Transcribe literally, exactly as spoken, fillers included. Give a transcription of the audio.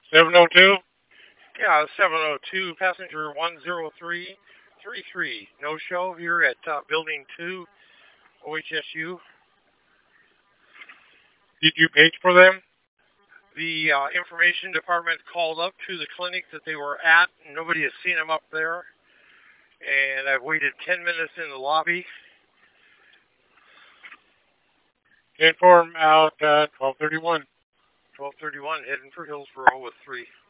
seven oh two? Yeah, seven oh two, passenger one zero three three three. No show here at uh, Building two, O H S U. Did you page for them? The uh, information department called up to the clinic that they were at. Nobody has seen them up there. And I've waited ten minutes in the lobby. Inform out uh, twelve thirty-one. twelve thirty-one, heading for Hillsboro with three.